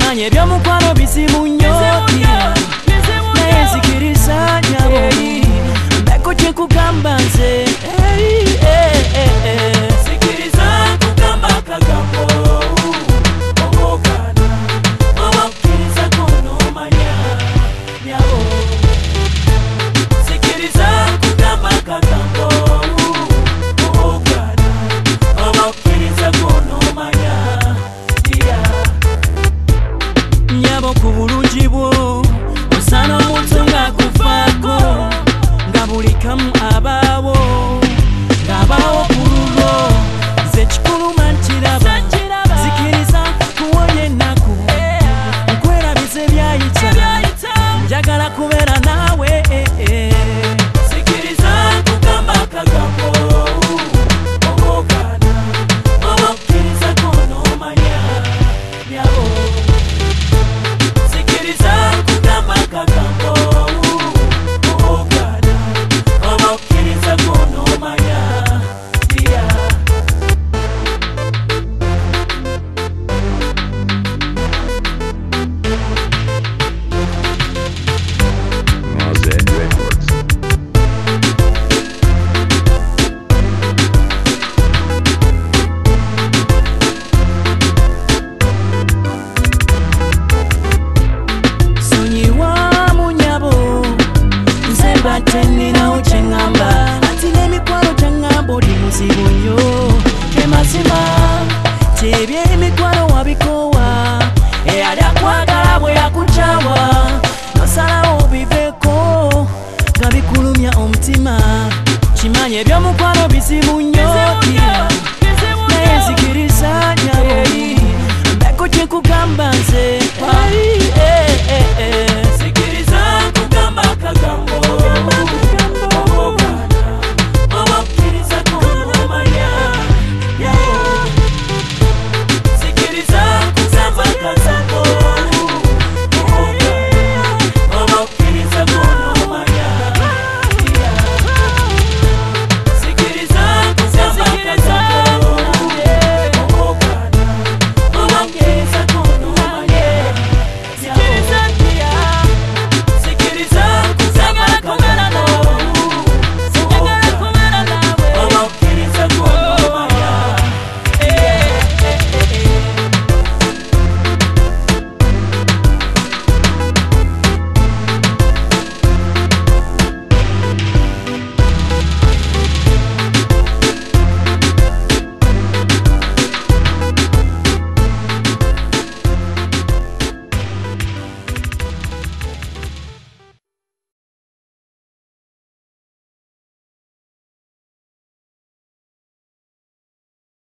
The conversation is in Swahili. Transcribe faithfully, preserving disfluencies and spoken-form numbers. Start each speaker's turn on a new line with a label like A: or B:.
A: kimanye ebyomukwano bizibu nnyo naye nzikiriza nyabo mbeko kyekugamba nze sikiriza kugamba kagambo obogana oba okkiriza konomanya nyabo sikiriza kugamba kagambo obogana oba okkiriza konomanya nyabo ku bulungi bwo osana omuntu ng'akufaako nga buli kamu abaawo ng'abaawo ku lulwo nze kikuluma nkiraba zikiriza kuwonya ennaku nkwerabiza ebyayita njagala kubeera naawe sikiriza kugamba akagambo obogana oba okkiriza konomanya nyabo sikiriza kugamba akagambo obogana oba okkiriza konomanya
B: Mosaic Records.
A: sonyiwa munyabo nze mbadde nninawo kye ŋŋamba ati n'emikwano gyaŋŋamba oli muzibu nnyo emazima tyebyemikwano wabikoowa eyali akwagala bwe yakukyawa nosalawo biveeko nga bikulumya omutima kimanye ebyomukwano bizibu nnyo naye nzikiriza nyabo mbeko kyekugamba nze